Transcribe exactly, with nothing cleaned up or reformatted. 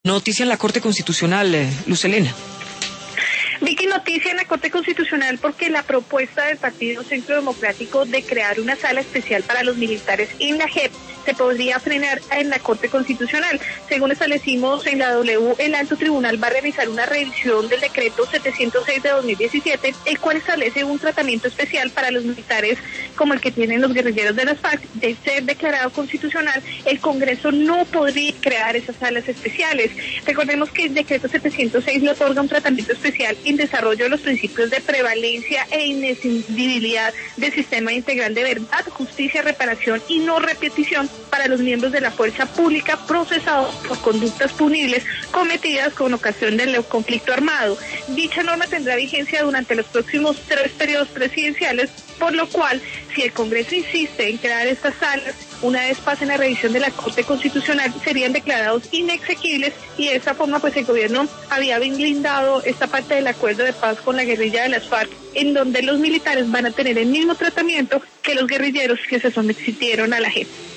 Noticia en la Corte Constitucional, eh, Luz Helena. Vicky, noticia en la Corte Constitucional porque la propuesta del Partido Centro Democrático de crear una sala especial para los militares en la J E P se podría frenar en la Corte Constitucional. Según establecimos en la W, el Alto Tribunal va a realizar una revisión del decreto setecientos seis de dos mil diecisiete, el cual establece un tratamiento especial para los militares como el que tienen los guerrilleros de las FARC. De ser declarado constitucional, el Congreso no podría crear esas salas especiales. Recordemos que el decreto setecientos seis le otorga un tratamiento especial en desarrollo de los principios de prevalencia e inescindibilidad del sistema integral de verdad, justicia, reparación y no repetición para los miembros de la fuerza pública procesados por conductas punibles cometidas con ocasión del conflicto armado. Dicha norma tendrá vigencia durante los próximos tres periodos presidenciales, por lo cual, si el Congreso insiste en crear estas salas, una vez pasen la revisión de la Corte Constitucional, serían declarados inexequibles y de esta forma pues el gobierno había blindado esta parte del acuerdo de paz con la guerrilla de las FARC, en donde los militares van a tener el mismo tratamiento que los guerrilleros que se sometieron a la J E P.